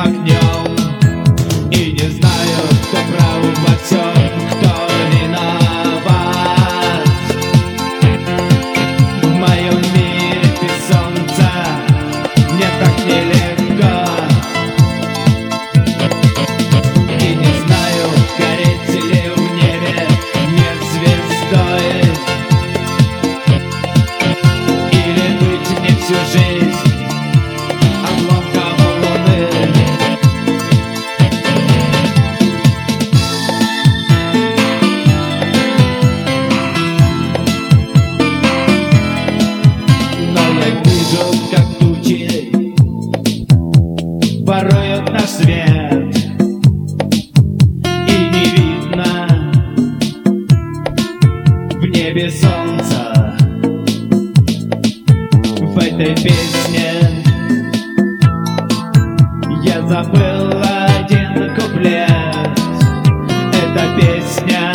огнем. И не знаю, кто прав во всем, кто виноват. В моем мире без солнца мне так нелегко. И не знаю, гореть ли в небе мне звездой, или быть мне всю жизнь обломком луны. Но я вижу, как тучи воруют наш свет, и не видно в небе солнца. В этой песне я забыл один куплет. Это песня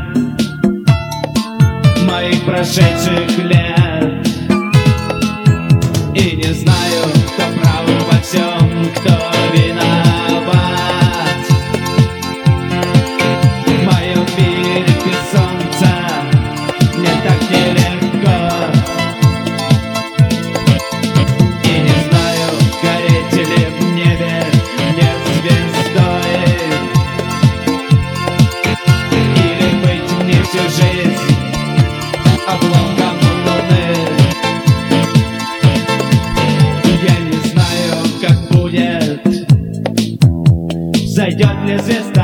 моих прошедших лет. И не знаю, кто прав во всем, кто виноват. В моем мире без солнца мне так нелегко. И не знаю, гореть ли в небе мне звездой, или быть мне всю жизнь обломком луны. Я не знаю, как будет, зайдет ли звезда